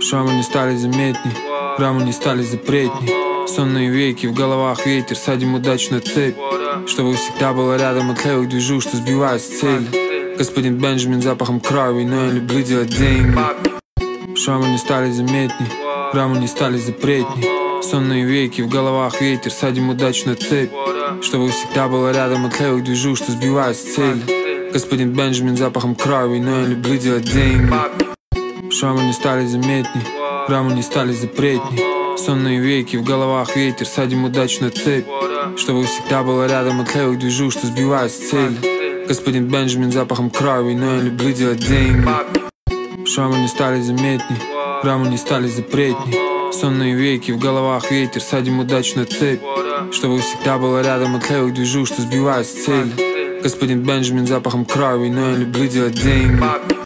Шрамы не стали заметней, рамы не стали запретней. Сонные веки, в головах ветер, садим удачную цепь, чтобы всегда было рядом от левых движу, что сбивают с цели. Господин Бенджамин запахом крови, но я люблю делать деньги. Шрамы не стали заметней, рамы не стали запретней. Сонные веки, в головах ветер, садим удачную цепь, чтобы всегда было рядом от левых движу, что сбивают с цели. Господин Бенджамин запахом крови, но я люблю делать деньги. Шрамы не стали заметней, рамы не стали запретней. Сонные веки, в головах ветер, садим удачную цепь, чтобы всегда было рядом от левых движу, что сбивают с цели. Господин Бенджамин запахом крови, но я люблю делать деньги. Шрамы не стали заметней, рамы не стали запретней. Сонные веки, в головах ветер, садим удачную цепь, чтобы всегда было рядом от левых движу, что сбивают с цели. Господин Бенджамин запахом крови, но я люблю делать деньги.